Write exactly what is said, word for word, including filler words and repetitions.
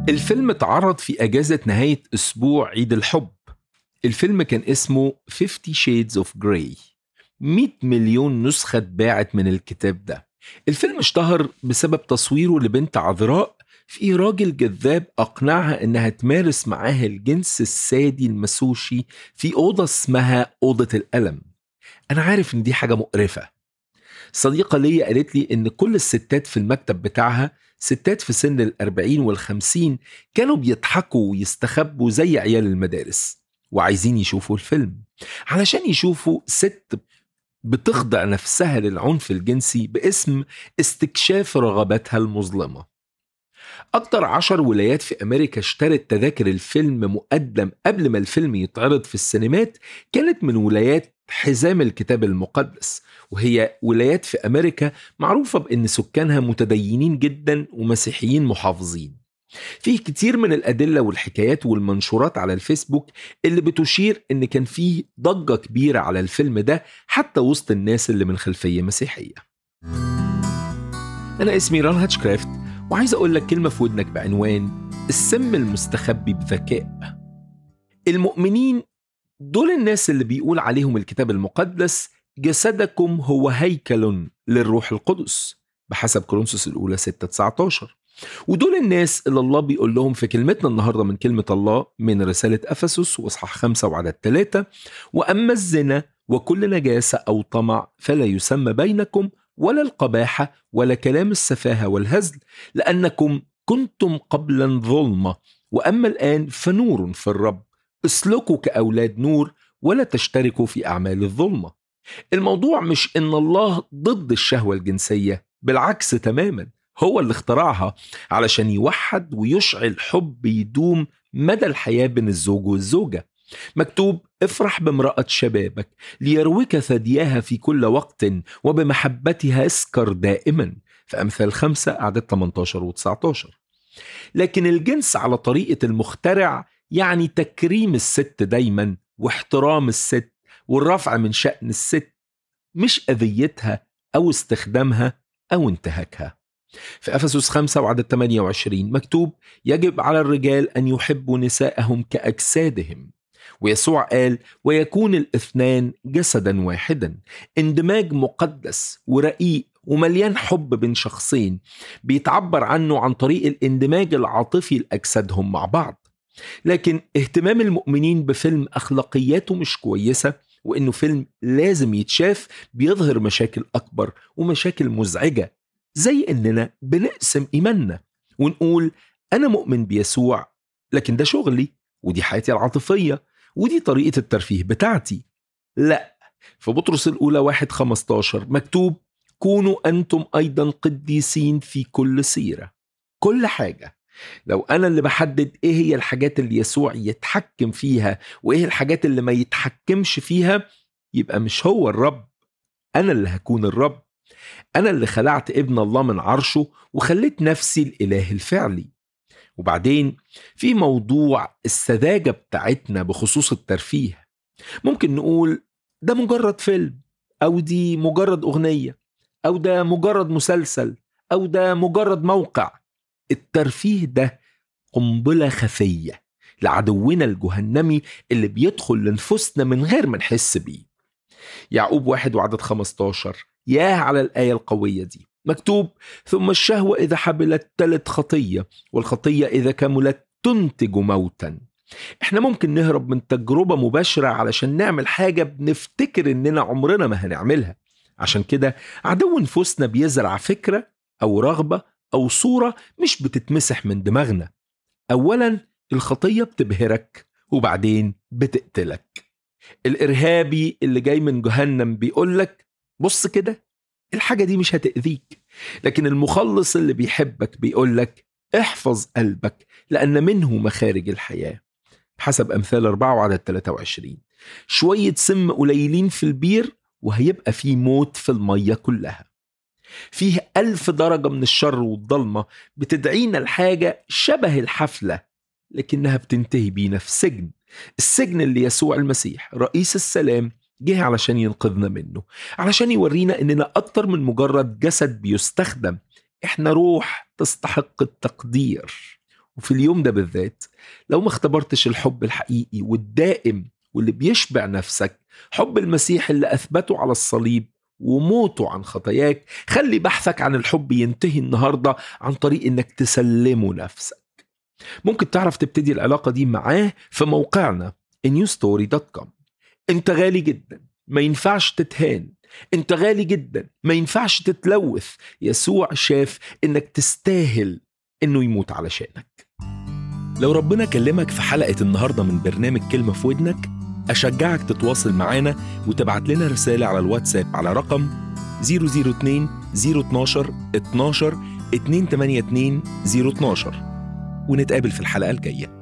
الفيلم اتعرض في أجازة نهاية أسبوع عيد الحب. الفيلم كان اسمه Fifty Shades of Grey. مئة مليون نسخة اتباعت من الكتاب ده. الفيلم اشتهر بسبب تصويره لبنت عذراء في راجل جذاب أقنعها إنها تمارس معاه الجنس السادي المسوشي في أوضة اسمها أوضة الألم. أنا عارف إن دي حاجة مقرفة. صديقة ليا قالت لي إن كل الستات في المكتب بتاعها، ستات في سن الأربعين والخمسين، كانوا بيضحكوا ويستخبوا زي عيال المدارس وعايزين يشوفوا الفيلم علشان يشوفوا ست بتخضع نفسها للعنف الجنسي باسم استكشاف رغباتها المظلمة. أكتر عشر ولايات في أمريكا اشترت تذاكر الفيلم مقدم قبل ما الفيلم يتعرض في السينمات كانت من ولايات حزام الكتاب المقدس، وهي ولايات في أمريكا معروفة بأن سكانها متدينين جدا ومسيحيين محافظين. فيه كتير من الأدلة والحكايات والمنشورات على الفيسبوك اللي بتشير أن كان فيه ضجة كبيرة على الفيلم ده حتى وسط الناس اللي من خلفية مسيحية. أنا اسمي ران هاتشكرافت، وعايز أقول لك كلمة في ودنك بعنوان السم المستخبي بذكاء. المؤمنين دول الناس اللي بيقول عليهم الكتاب المقدس جسدكم هو هيكل للروح القدس بحسب كورنثوس الأولى ستة تسعة عشر. ودول الناس اللي الله بيقول لهم في كلمتنا النهاردة من كلمة الله من رسالة أفسس وإصحاح خمسة وعدد ثلاثة: وأما الزنا وكل نجاسة أو طمع فلا يسمى بينكم ولا القباحة ولا كلام السفاهة والهزل، لأنكم كنتم قبلا ظلمة وأما الآن فنور في الرب، اسلكوا كأولاد نور ولا تشتركوا في أعمال الظلمة. الموضوع مش إن الله ضد الشهوة الجنسية، بالعكس تماما، هو اللي اخترعها علشان يوحد ويشعل حب يدوم مدى الحياة بين الزوج والزوجة. مكتوب: افرح بامرأة شبابك ليروك ثدياها في كل وقت وبمحبتها اسكر دائما، في أمثال خمسة أعداد ثمانية عشر و تسعة عشر. لكن الجنس على طريقة المخترع يعني تكريم الست دايما واحترام الست والرفع من شأن الست، مش أذيتها أو استخدامها أو انتهاكها. في أفسس خمسة وعدد ثمانية وعشرين مكتوب: يجب على الرجال أن يحبوا نساءهم كأجسادهم. ويسوع قال: ويكون الاثنان جسدا واحدا. اندماج مقدس ورقيق ومليان حب بين شخصين بيتعبر عنه عن طريق الاندماج العاطفي لأجسادهم مع بعض. لكن اهتمام المؤمنين بفيلم أخلاقياته مش كويسة وإنه فيلم لازم يتشاف بيظهر مشاكل أكبر ومشاكل مزعجة، زي إننا بنقسم إيماننا ونقول أنا مؤمن بيسوع لكن ده شغلي ودي حياتي العاطفية ودي طريقة الترفيه بتاعتي. لا، في بطرس الأولى واحد خمستاشر مكتوب: كونوا أنتم أيضا قديسين في كل سيرة. كل حاجة. لو أنا اللي بحدد إيه هي الحاجات اللي يسوع يتحكم فيها وإيه الحاجات اللي ما يتحكمش فيها، يبقى مش هو الرب، أنا اللي هكون الرب. أنا اللي خلعت ابن الله من عرشه وخليت نفسي الإله الفعلي. وبعدين في موضوع السذاجة بتاعتنا بخصوص الترفيه. ممكن نقول ده مجرد فيلم، أو دي مجرد أغنية، أو ده مجرد مسلسل، أو ده مجرد موقع. الترفيه ده قنبلة خفية لعدونا الجهنمي اللي بيدخل لنفسنا من غير ما نحس بيه. يعقوب واحد وعدد خمستاشر، ياه على الآية القوية دي، مكتوب: ثم الشهوة إذا حبلت تلد خطية، والخطية إذا كملت تنتج موتا. احنا ممكن نهرب من تجربة مباشرة علشان نعمل حاجة بنفتكر إننا عمرنا ما هنعملها. عشان كده عدو نفسنا بيزرع فكرة أو رغبة أو صورة مش بتتمسح من دماغنا. أولا الخطية بتبهرك وبعدين بتقتلك. الإرهابي اللي جاي من جهنم بيقولك بص كده الحاجة دي مش هتأذيك، لكن المخلص اللي بيحبك بيقولك احفظ قلبك لأن منه مخارج الحياة، بحسب أمثال أربعة وعدد ثلاثة وعشرين. شوية سم قليلين في البير وهيبقى فيه موت في المية كلها. فيه ألف درجة من الشر والضلمة بتدعينا الحاجة شبه الحفلة، لكنها بتنتهي بينا في سجن، السجن اللي يسوع المسيح رئيس السلام جه علشان ينقذنا منه، علشان يورينا إننا أكتر من مجرد جسد بيستخدم، إحنا روح تستحق التقدير. وفي اليوم ده بالذات لو ما اختبرتش الحب الحقيقي والدائم واللي بيشبع نفسك، حب المسيح اللي أثبته على الصليب وموته عن خطاياك، خلي بحثك عن الحب ينتهي النهاردة عن طريق إنك تسلمه نفسك. ممكن تعرف تبتدي العلاقة دي معاه في موقعنا نيو ستوري دوت كوم. انت غالي جدا، ما ينفعش تتهان. انت غالي جدا، ما ينفعش تتلوث. يسوع شاف انك تستاهل انه يموت علشانك. لو ربنا كلمك في حلقة النهاردة من برنامج كلمة في ودنك، أشجعك تتواصل معانا وتبعت لنا رسالة على الواتساب على رقم صفر صفر اتنين صفر اتناشر اتناشر اتنين تمانية اتنين صفر اتناشر، ونتقابل في الحلقة الجاية.